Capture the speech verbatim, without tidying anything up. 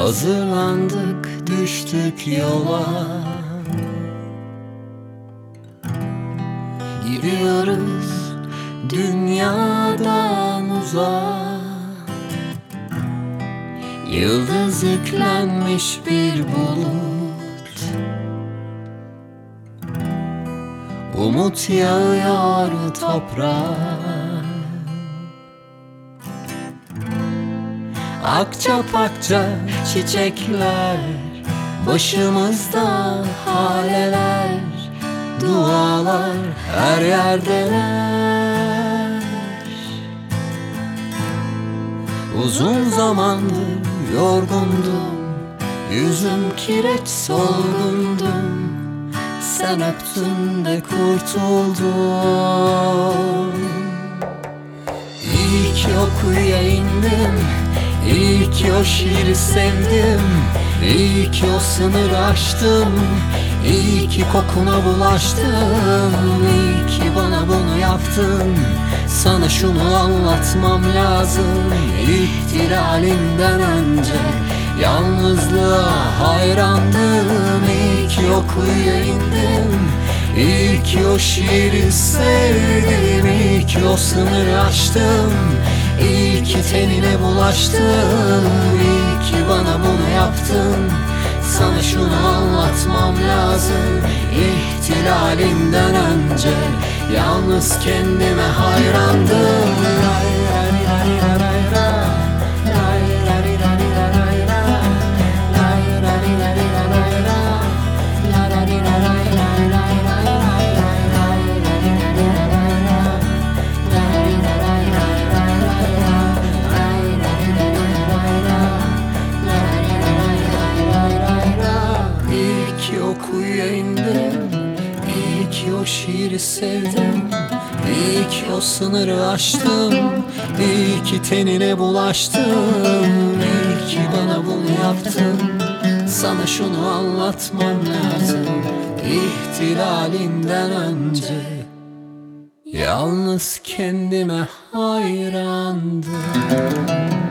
Hazırlandık, düştük yola. Gidiyoruz dünyadan uzağa. Yıldız yüklenmiş bir bulut, umut yağıyor toprağa. Akça pakça çiçekler, başımızda haleler, dualar her yerdeler. Uzun zamandır yorgundum, yüzüm kireç solgundum. Sen öptün de kurtuldum. İyi ki o kuyuya indim, İyi ki o şiiri sevdim, İyi ki o sınırı aştım, İyi ki kokuna bulaştım, İyi ki bana bunu yaptın. Sana şunu anlatmam lazım. İhtilalinden önce yalnızlığa hayrandım. İyi ki o kuyuya indim, İyi ki o şiiri sevdim, İyi ki o sınırı aştım, İyi ki tenine bulaştım, İyi ki bana bunu yaptın. Sana şunu anlatmam lazım. İhtilalinden önce yalnız kendime hayrandım. Kuyuya indim, İyi ki o şiiri sevdim, İyi ki o sınırı aştım, İyi ki tenine bulaştım, İyi ki bana bunu yaptın. Sana şunu anlatmam lazım. İhtilalinden önce yalnız kendime hayrandım.